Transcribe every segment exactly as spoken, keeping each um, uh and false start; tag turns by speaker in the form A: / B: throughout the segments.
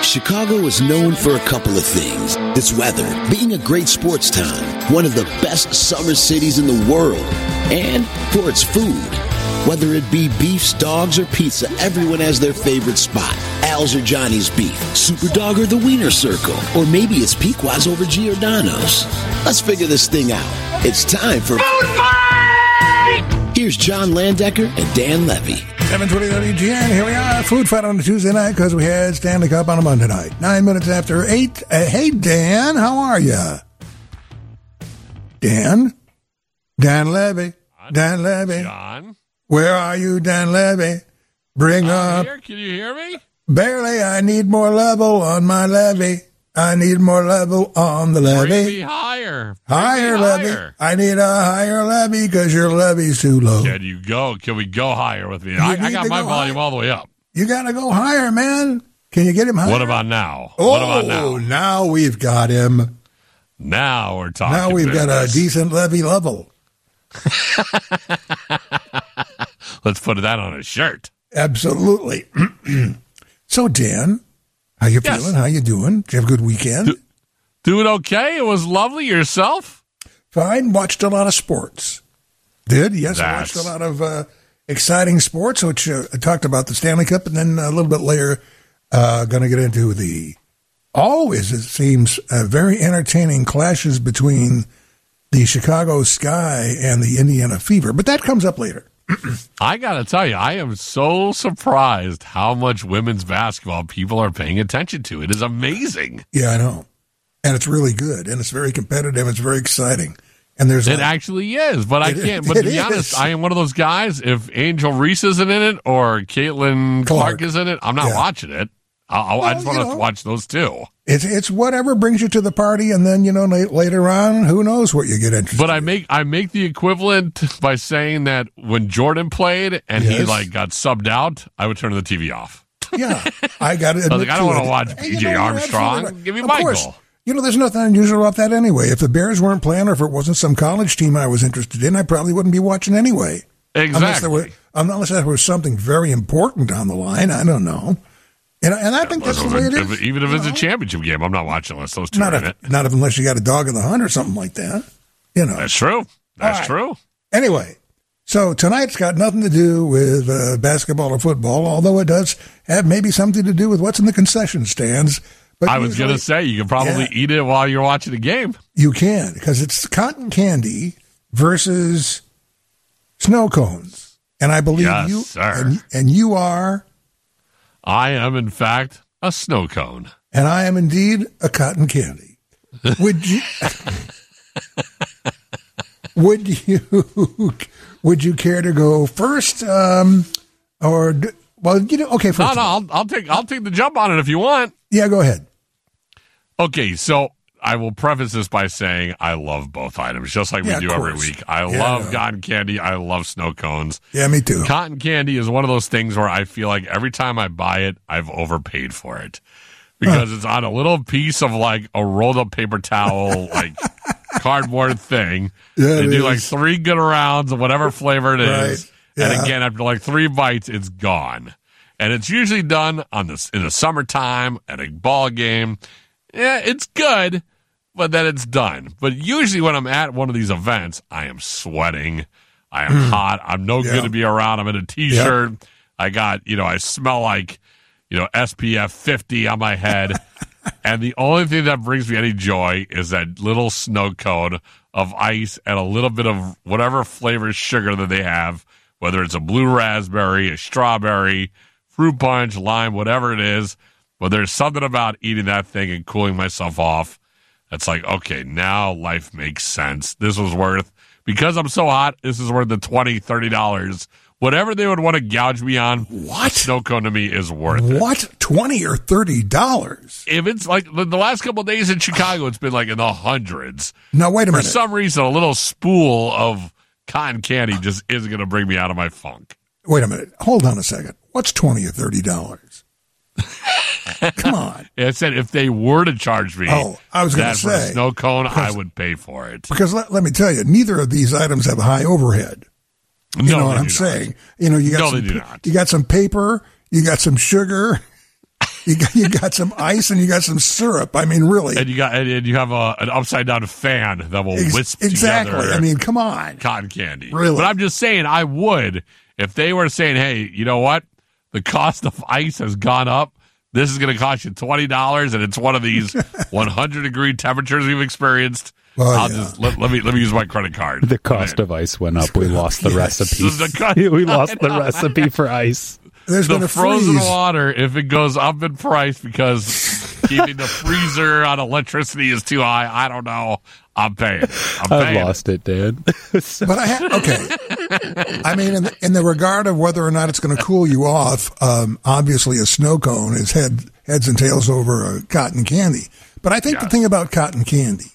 A: Chicago is known for a couple of things. Its weather, being a great sports town, one of the best summer cities in the world, and for its food. Whether it be beefs, dogs, or pizza, everyone has their favorite spot. Al's or Johnny's Beef, Super Dog or the Wiener Circle, or maybe it's Pequod's over Giordano's. Let's figure this thing out. It's time for Food Fight! Here's John Landecker and Dan Levy.
B: seven twenty W G N, here we are, Food Fight on a Tuesday night because we had Stanley Cup on a Monday night. Nine minutes after eight. Uh, hey, Dan, how are you? Dan? Dan Levy. Dan Levy.
C: John?
B: Where are you, Dan Levy? Bring
C: I'm
B: up.
C: here. Can you hear me?
B: Barely, I need more level on my levy. I need more level on the levy.
C: Bring me higher. Bring
B: Higher
C: me
B: levy.
C: higher.
B: I need a higher levy because your levy's too low.
C: Can you go? Can we go higher with me? I, I
B: need
C: got
B: to
C: my
B: go
C: volume
B: higher.
C: all the way up.
B: You got to go higher, man. Can you get him higher?
C: What about now?
B: Oh,
C: what about now?
B: now we've got him.
C: Now we're talking.
B: Now we've got a
C: business.
B: decent levy level.
C: Let's put that on a shirt.
B: Absolutely. So, Dan, how you
C: Yes.
B: feeling? How you doing? Did you have a good weekend?
C: Do- Doing okay. It was lovely. Yourself?
B: Fine. Watched a lot of sports. Did? Yes, I
C: That's-
B: watched a lot of uh, exciting sports, which uh, I talked about the Stanley Cup, and then a little bit later, uh, going to get into the, always, it seems, uh, very entertaining clashes between the Chicago Sky and the Indiana Fever. But that comes up later.
C: I got to tell you, I am so surprised how much women's basketball people are paying attention to. It is amazing.
B: Yeah, I know. And it's really good, and it's very competitive. It's very exciting. And there's
C: It
B: a-
C: actually is, but I
B: It-
C: can't. But
B: it
C: to be
B: is.
C: honest, I am one of those guys. If Angel Reese isn't in it or Caitlin Clark,
B: Clark.
C: is in it, I'm not
B: Yeah.
C: watching it. I, I, I
B: Well,
C: just
B: you
C: want
B: know.
C: to watch those two.
B: It's it's whatever brings you to the party, and then you know la- later on, who knows what you get interested.
C: But I
B: in.
C: make I make the equivalent by saying that when Jordan played and he
B: Yes.
C: like got subbed out, I would turn the T V off.
B: yeah, I got to.
C: I was like, I don't want to watch
B: Hey,
C: B
B: you
C: J
B: know, you're
C: Armstrong.
B: absolutely right.
C: Give me
B: Of
C: Michael.
B: course. You know, there's nothing unusual about that anyway. If the Bears weren't playing, or if it wasn't some college team I was interested in, I probably wouldn't be watching anyway. Unless there,
C: Exactly.
B: were, unless there was something very important on the line. I don't know. And, and I think that's the way it
C: If-
B: is.
C: even if
B: you
C: it's a
B: know?
C: championship game, I'm not watching unless those two
B: Not
C: are in
B: if,
C: it.
B: not if unless you got a dog in the hunt or something like that. You know.
C: That's true. That's
B: right.
C: true.
B: Anyway, so tonight's got nothing to do with uh, basketball or football, although it does have maybe something to do with what's in the concession stands. But
C: I was
B: usually-
C: going to say you can probably
B: Yeah.
C: eat it while you're watching the game.
B: You can, because it's cotton candy versus snow cones. And I believe
C: Yes,
B: you
C: sir.
B: And, and you are,
C: I am, in fact, a snow cone.
B: and I am indeed a cotton candy. Would you would you would you care to go first? Um, or d- well, you know, okay, first.
C: No,
B: of
C: no,
B: all.
C: I'll, I'll take I'll take the jump on it if you want.
B: Yeah, go ahead.
C: Okay, so I will preface this by saying I love both items, just like
B: Yeah,
C: we
B: of
C: do every
B: course.
C: week. I
B: Yeah,
C: love
B: yeah.
C: cotton candy. I love snow cones.
B: Yeah, me too.
C: Cotton candy is one of those things where I feel like every time I buy it, I've overpaid for it because it's on a little piece of like a rolled up paper towel, like cardboard thing.
B: Yeah,
C: they
B: it
C: do like
B: is.
C: three good rounds of whatever flavor it is,
B: Right. Yeah.
C: and again after like three bites, it's gone. And it's usually done on this in the summertime at a ball game. Yeah, it's good, but then it's done. But usually when I'm at one of these events, I am sweating. I am hot. I'm no
B: Yeah.
C: good to be around. I'm in a t-shirt. I got, you know, I smell like, you know, S P F fifty on my head. And the only thing that brings me any joy is that little snow cone of ice and a little bit of whatever flavor sugar that they have, whether it's a blue raspberry, a strawberry, fruit punch, lime, whatever it is. But there's something about eating that thing and cooling myself off. That's like, okay, now life makes sense. This was worth, because I'm so hot, this is worth the twenty dollars, thirty dollars. Whatever they would want to gouge me on,
B: What?
C: snow cone to me is worth it.
B: What? Twenty or thirty dollars?
C: If it's like the the last couple of days in Chicago, it's been like in the hundreds.
B: Now wait a
C: For
B: minute.
C: some reason, a little spool of cotton candy just isn't going to bring me out of my funk.
B: Wait a minute. Hold on a second. What's twenty or thirty dollars? Come on.
C: I said if they were to charge me
B: Oh, I was gonna
C: that for a
B: say,
C: snow cone, I
B: because-
C: would pay for it.
B: Because let, let me tell you, neither of these items have high overhead. You
C: No,
B: know what
C: they
B: I'm
C: do
B: saying?
C: not.
B: You know, you got
C: No,
B: some,
C: they do not.
B: you got some paper, you got some sugar, You got, you got some ice and you got some syrup. I mean, really.
C: And you got and you have a, an upside down fan that will
B: Ex-
C: wisp
B: exactly.
C: together.
B: I mean, come on.
C: Cotton candy.
B: Really?
C: But I'm just saying, I would, if they were saying, hey, you know what? The cost of ice has gone up. This is going to cost you twenty dollars, and it's one of these one hundred degree temperatures we've experienced.
B: Well,
C: I'll
B: yeah.
C: just let, let me let me use my credit card.
D: The cost of ice went up. We lost the
B: Yes.
D: recipe.
C: The co-
D: We lost the recipe for ice.
B: There's
C: the
B: been a
C: frozen
B: freeze.
C: water, if it goes up in price because keeping the freezer on electricity is too high, I don't know. I'm paying. I'm
D: I've
C: paying.
D: lost it, Dan. So-
B: But I ha- okay. I mean, in the, in the regard of whether or not it's going to cool you off, um, obviously a snow cone is head heads and tails over a cotton candy. But I think the
C: Yes.
B: thing about cotton candy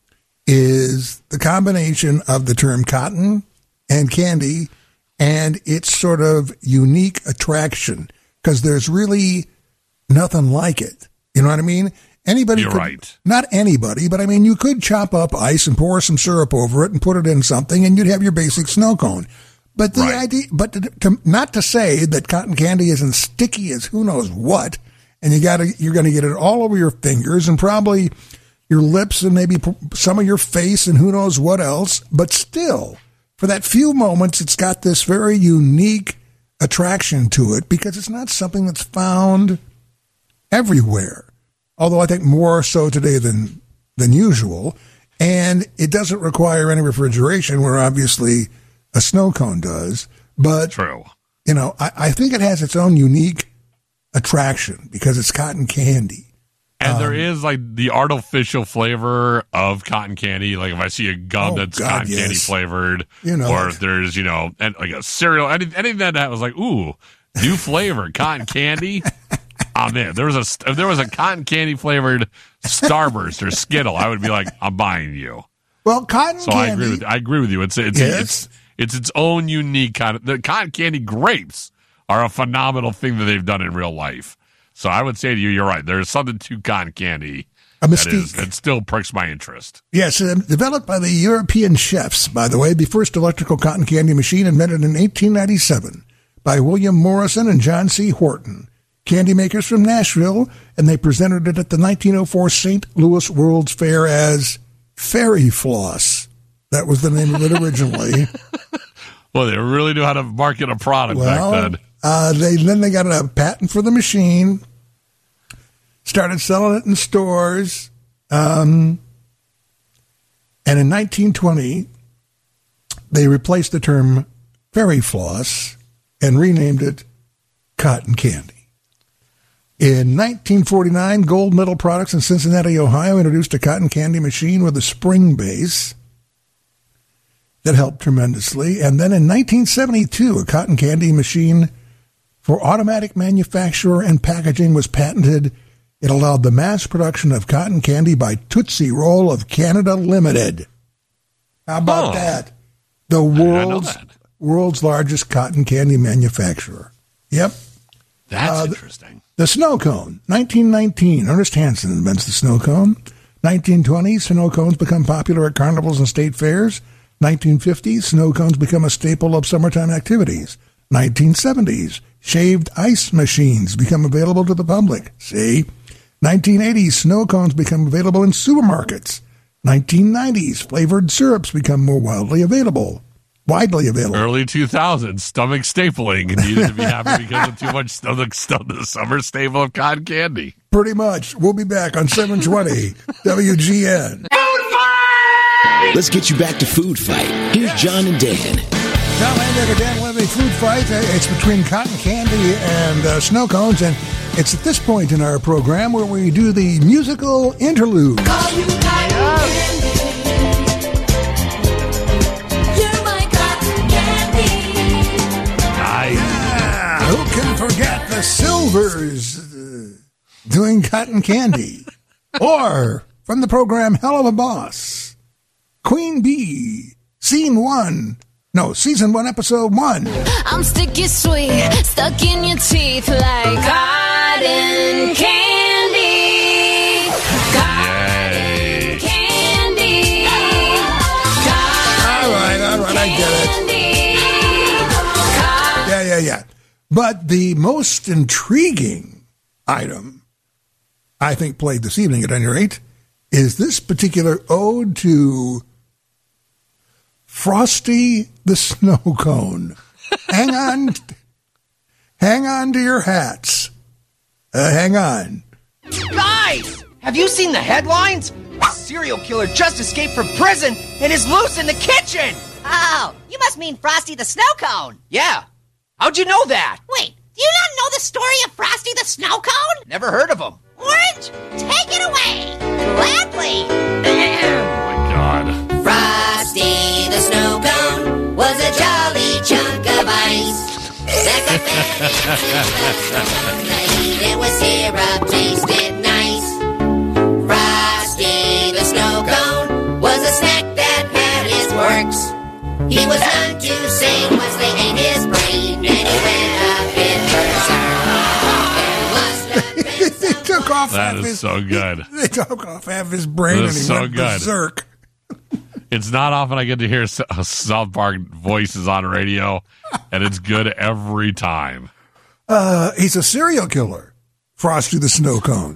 B: is the combination of the term cotton and candy and its sort of unique attraction, because there's really nothing like it. You know what I mean? Anybody
C: You're
B: could,
C: right.
B: Not anybody, but I mean, you could chop up ice and pour some syrup over it and put it in something, and you'd have your basic snow cone. But the
C: Right.
B: idea, but to, to, not to say that cotton candy isn't sticky as who knows what, and you got to, you're going to get it all over your fingers and probably your lips and maybe p- some of your face and who knows what else. But still, for that few moments, it's got this very unique attraction to it because it's not something that's found everywhere. Although I think more so today than than usual, and it doesn't require any refrigeration, where obviously a snow cone does. But
C: True.
B: you know, I, I think it has its own unique attraction because it's cotton candy.
C: And
B: Um,
C: there is like the artificial flavor of cotton candy. Like if I see a gum
B: Oh,
C: that's
B: God,
C: cotton
B: yes.
C: candy flavored,
B: You know
C: or
B: it.
C: if there's, you know, and like a cereal, any, anything that, that was like, ooh, new flavor, cotton candy. I'm in. There was a if there was a cotton candy flavored Starburst or Skittle, I would be like, I'm buying you.
B: Well, cotton
C: So
B: candy.
C: I agree with I agree with you. It's it's
B: Yes.
C: it's it's its own unique kind of the cotton candy grapes are a phenomenal thing that they've done in real life. So I would say to you, you're right. There's something to cotton candy
B: A
C: that is
B: mystique.
C: that still perks my interest.
B: Yes, uh, developed by the European chefs, by the way. The first electrical cotton candy machine invented in eighteen ninety-seven by William Morrison and John C. Horton, candy makers from Nashville, and they presented it at the nineteen oh four Saint Louis World's Fair as Fairy Floss. That was the name of it originally.
C: Well, they really knew how to market a product
B: Well,
C: back then.
B: uh, they then they got a patent for the machine, started selling it in stores, um, and in nineteen twenty, they replaced the term fairy floss and renamed it cotton candy. In nineteen forty-nine, Gold Medal Products in Cincinnati, Ohio, introduced a cotton candy machine with a spring base that helped tremendously. And then in nineteen seventy-two, a cotton candy machine for automatic manufacture and packaging was patented. It allowed the mass production of cotton candy by Tootsie Roll of Canada Limited. How about
C: Oh.
B: that? The
C: did not know
B: world's
C: that.
B: world's largest cotton candy manufacturer. Yep.
C: That's
B: uh,
C: interesting.
B: The snow cone, nineteen nineteen. Ernest Hansen invents the snow cone. nineteen twenty, snow cones become popular at carnivals and state fairs. nineteen fifties, snow cones become a staple of summertime activities. nineteen seventies, shaved ice machines become available to the public. See? nineteen eighties, snow cones become available in supermarkets. nineteen nineties, flavored syrups become more widely available. Widely available.
C: Early two thousands, stomach stapling needed to be happy because of too much stomach stuff. The summer staple of cotton candy.
B: Pretty much. We'll be back on seven twenty W G N.
A: Let's get you back to Food Fight. Here's John and Dan.
B: John Landick and Dan Levy, Food Fight. Uh, It's between cotton candy and uh, snow cones, and it's at this point in our program where we do the musical interlude.
E: Call you cotton candy. You're my cotton candy.
C: Nice.
B: Ah, who can forget the Silvers uh, doing cotton candy? Or from the program Hell of a Boss, Queen Bee, Scene One. No, Season One, Episode One.
E: I'm sticky sweet, stuck in your teeth like cotton candy. Cotton candy.
B: All right, all right, I get it.
E: Cotton
B: Yeah, yeah, yeah. But the most intriguing item I think played this evening at any rate, is this particular ode to Frosty the Snow Cone. Hang on. Hang on to your hats. Uh, hang on.
F: Guys, have you seen the headlines? A serial killer just escaped from prison and is loose in the kitchen.
G: Oh, you must mean Frosty the Snow Cone.
F: Yeah. How'd you know that?
G: Wait, do you not know the story of Frosty the Snow Cone?
F: Never heard of him.
G: Orange, take it away. Gladly.
C: Oh, my God.
E: Frosty the Snow Cone was a jolly chunk of ice. That got made it with syrup, tasted nice. Frosty the Snow Cone was a snack that had his works. He was known to sing once they ate his brain, and he went a bit berserk. There must have been
B: They took off
C: That
B: half
C: is
B: his,
C: so good.
B: They took off half his brain
C: That
B: and
C: is
B: he
C: so
B: went
C: good.
B: berserk.
C: It's not often I get to hear S- South Park voices on radio, and it's good every time.
B: Uh, he's a serial killer, Frosty the Snow Cone.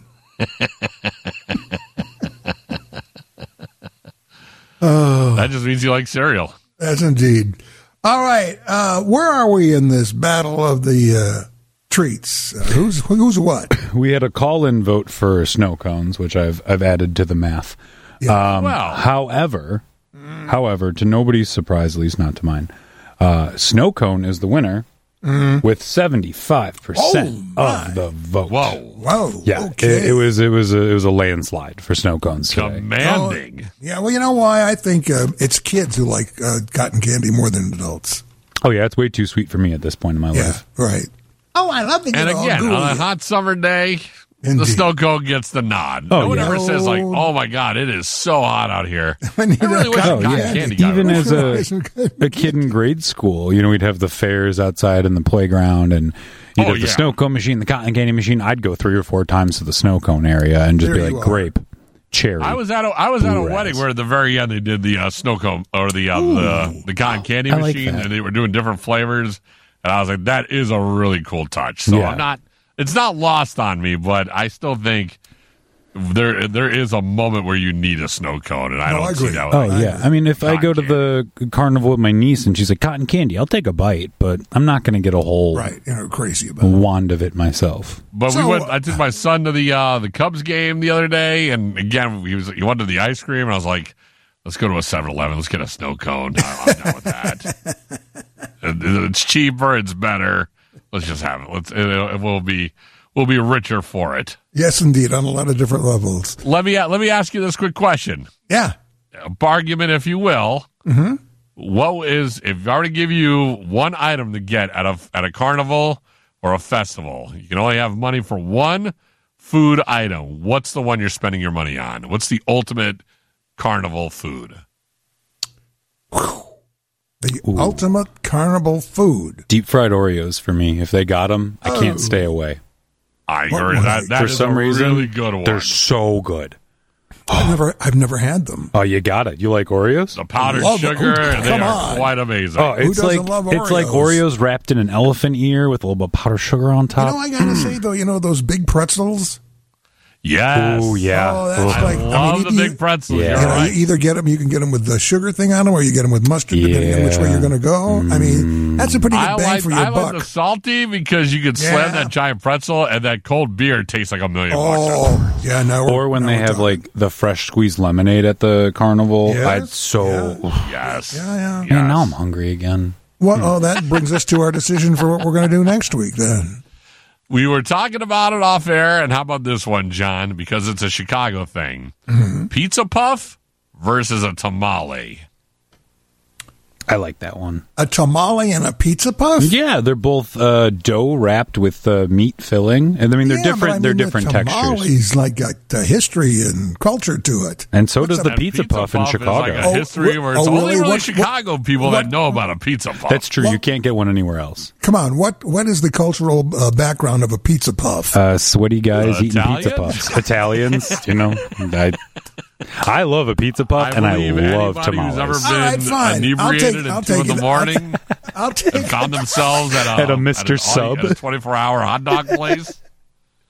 B: Oh,
C: That just means you like cereal.
B: that's indeed. All right, uh, where are we in this battle of the uh, treats? Uh, who's who's what?
D: We had a call-in vote for snow cones, which I've I've added to the math.
B: Yeah.
D: Um,
C: Wow.
D: However, however, to nobody's surprise, at least not to mine, uh, snow cone is the winner with seventy-five percent
B: Oh,
D: of the vote.
C: Whoa.
B: Whoa,
D: Yeah,
B: okay.
D: it, it was it was a, it was a landslide for snow cones today.
C: Commanding.
B: Yeah, well, you know why? I think uh, it's kids who like uh, cotton candy more than adults.
D: Oh yeah, it's way too sweet for me at this point in my
B: Yeah,
D: life.
B: right. Oh, I love to get
C: And
B: all
C: again,
B: gooey.
C: on a hot summer day, the
B: Indeed.
C: snow cone gets the nod.
D: Oh,
C: no one
D: yeah.
C: ever says, like, oh, my God, it is so hot out here.
B: I need
C: I really
B: a
C: wish
B: cotton
C: cotton
D: yeah.
C: candy got
D: Even
C: it.
D: as a a kid in grade school, you know, we'd have the fairs outside in the playground, and you'd
C: Oh,
D: have the
C: yeah.
D: snow cone machine, the cotton candy machine. I'd go three or four times to the snow cone area and just
B: There
D: be
B: you
D: like,
B: are.
D: grape, cherry.
C: I was at a I was at a
D: Blu-rays.
C: wedding where at the very end they did the uh, snow cone or the uh, the the cotton candy
D: I like
C: machine,
D: that.
C: and they were doing different flavors, and I was like, that is a really cool touch. So
D: Yeah.
C: I'm not it's not lost on me, but I still think there there is a moment where you need a snow cone, and I
B: No,
C: don't
B: I
C: see
B: agree.
C: that. With
D: Oh
C: like,
D: yeah, I mean, if I
C: cotton
D: go to the carnival with my niece and she's like cotton candy, I'll take a bite, but I'm not going to get a whole
B: Right, you know, crazy about it.
D: wand of it myself.
C: But
B: So,
C: we went. I took my son to the uh, the Cubs game the other day, and again he was he wanted the ice cream, and I was like, "Let's go to a seven eleven. Let's get a snow cone. I'm down with that. It- it's cheaper. It's better. Let's just have it. Let's. It, it will be. We'll be richer for it.
B: Yes, indeed, on a lot of different levels.
C: Let me let me ask you this quick question,
B: Yeah.
C: a bargain, if you will. Mm-hmm. What is if I already give you one item to get at a at a carnival or a festival? You can only have money for one food item. What's the one you're spending your money on? What's the ultimate carnival food?
B: The ultimate carnival food.
D: Deep fried Oreos for me. If they got them, I can't stay away.
C: I
B: What
C: agree.
B: one?
C: That, that
D: For
C: is
D: some
C: a
D: reason,
C: really good one.
D: they're so good.
B: I've never, I've never had them.
D: Oh, you got it. You like Oreos?
C: The powdered
B: Love it.
C: sugar,
B: Ooh,
C: they
B: come
C: are
B: on.
C: quite amazing.
D: Oh, it's
B: doesn't
D: like
B: love
D: it's like
B: Oreos?
D: Oreos wrapped in an elephant ear with a little bit of powdered sugar on
B: You
D: top.
B: know, I gotta say though, you know those big pretzels.
C: yes.
D: Oh yeah.
B: Oh, that's
D: Ugh.
C: I
B: like- I
C: love
B: mean,
C: the
B: you-
C: big pretzels.
D: Yeah.
C: You're
B: You know,
C: right.
B: you either get them, you can get them with the sugar thing on them, or you get them with mustard, depending on which way
D: Yeah.
B: you're going to go. I mean, that's a pretty good
C: I
B: bang
C: like,
B: for your
C: I
B: buck.
C: like the salty because you could slam
B: Yeah.
C: that giant pretzel and that cold beer tastes like a million bucks.
B: Oh, yeah, no.
D: Or when they have like the fresh squeezed lemonade at the carnival.
B: Yes,
D: I'd so
C: Yes.
B: Yeah, yeah.
C: Yes.
D: Man, now I'm hungry again.
B: Well, oh, that brings us to our decision for what we're going to do next week. Then
C: We were talking about it off air, and how about this one, John? Because it's a Chicago thing.
B: Mm-hmm.
C: Pizza puff versus a tamale.
D: I like that one.
B: a tamale and a pizza puff.
D: Yeah, they're both uh, dough wrapped with uh, meat filling, and I mean they're
B: Yeah, but
D: different.
B: I mean,
D: they're
B: the
D: different textures,
B: tamales like got uh, history and culture to it.
D: and so
B: What's
D: does
B: up?
D: the
C: And
D: pizza, puff in
C: is
D: Chicago.
C: like a
B: Oh,
C: history
B: wh-
C: where it's
B: oh,
C: only
B: really?
C: really
B: What-
C: Chicago people
B: what-
C: that know about a pizza puff.
D: That's true.
B: Well-
D: you can't get one anywhere else.
B: Come on, what what is the cultural uh, background of a pizza puff?
D: Uh, sweaty guys
C: Uh,
D: eating pizza
C: Italians?
D: puffs. Italians, you know. I, I love a pizza puff, and I
C: believe
D: love
C: anybody
D: tamales.
C: who's ever
B: All right,
C: been
B: fine. I'll
C: inebriated
B: take- I'll
C: at two in
B: take
C: the
B: it.
C: morning
B: I'll take
C: and found themselves at a,
D: At a Mister
C: an-
D: Sub.
C: at a twenty-four hour hot dog place.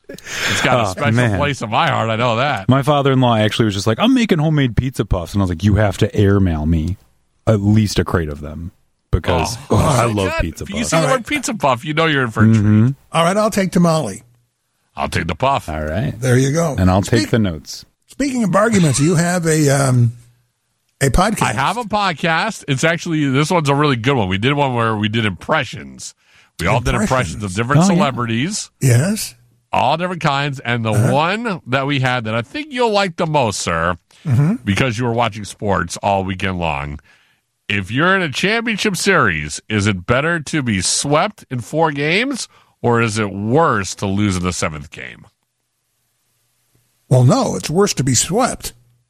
C: It's got a
D: Oh,
C: special
D: man.
C: place in my heart. I know that.
D: My father-in-law actually was just like, I'm making homemade pizza puffs. And I was like, you have to airmail me at least a crate of them because
C: Oh.
D: oh, I
C: Oh,
D: love
C: good.
D: pizza
C: If you
D: puffs.
C: see the
B: All
C: word
B: right.
C: pizza puff, you know you're in for a treat.
B: All right, I'll take tamale.
C: I'll take the puff.
D: All right.
B: There you go.
D: And I'll
B: Speak-
D: take the notes.
B: Speaking of arguments, you have a um, a podcast.
C: I have a podcast. It's actually, this one's a really good one. We did one where we did impressions. We all did impressions of different
D: Oh, yeah.
C: celebrities,
B: Yes.
C: all different kinds. And the one that we had that I think you'll like the most, sir, because you were watching sports all weekend long. If you're in a championship series, is it better to be swept in four games or is it worse to lose in the seventh game?
B: Well, no, it's worse to be swept.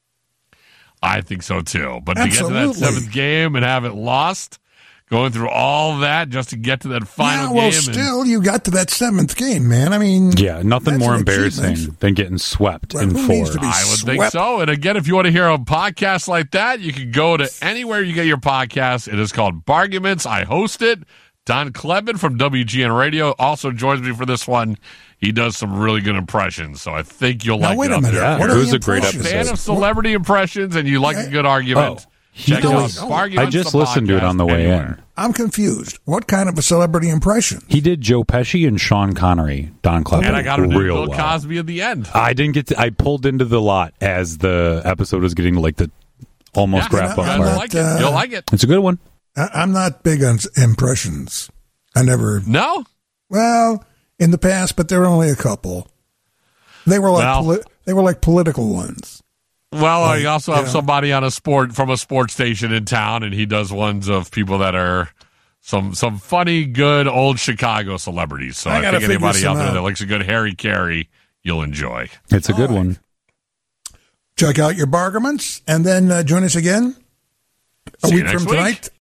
C: I think so too. But to get to
B: Absolutely.
C: that seventh game and have it lost, going through all that just to get to that final
B: yeah, well,
C: game.
B: still, you got to that seventh game, man. I mean,
D: Yeah, nothing
B: that's
D: more
B: an
D: embarrassing
B: achievement.
D: than getting swept
B: Well,
D: in
B: who
D: four.
B: needs to be
C: I would think
B: swept?
C: so. And again, if you want to hear a podcast like that, you can go to anywhere you get your podcast. It is called Barguments. I host it. Don Klebin from W G N Radio also joins me for this one. He does some really good impressions, so I think you'll
B: Now,
C: like
B: wait
C: it
B: a
C: up
B: minute.
C: there.
B: What
D: it
B: are
D: was
B: the
D: a great
B: impressions?
C: Fan
D: episode.
C: of celebrity impressions and you like a good argument,
D: Oh, he
C: check
B: does.
C: out
B: Oh,
C: Barguments.
D: I just
C: the
D: listened to it
C: podcast
D: on the way
C: anywhere.
D: in.
B: I'm confused. What kind of a celebrity impression?
D: He did Joe Pesci and Sean Connery, Don Clever,
C: And I got him to do
D: real
C: Bill
D: well.
C: Cosby at the end.
D: I didn't get to, I pulled into the lot as the episode was getting like the almost
C: Yeah,
D: wrap up
B: I'm
C: you'll
B: not,
D: part.
C: like it.
B: uh,
C: You'll like it.
D: It's a good one.
B: I, I'm not big on s- impressions. I never,
C: No?
B: well, in the past, but there were only a couple. They were like
C: Well-
B: poli- they were like political ones.
C: Well, I also have
B: yeah.
C: somebody on a sport from a sports station in town, and he does ones of people that are some some funny, good old Chicago celebrities. So
B: I
C: I,
B: gotta
C: think
B: figure
C: anybody
B: some
C: out there
B: out.
C: that likes a good Harry Carey, you'll enjoy.
D: It's a good one.
B: Check out your barguments and then uh, join us again a
C: See you
B: week
C: next
B: from
C: week.
B: tonight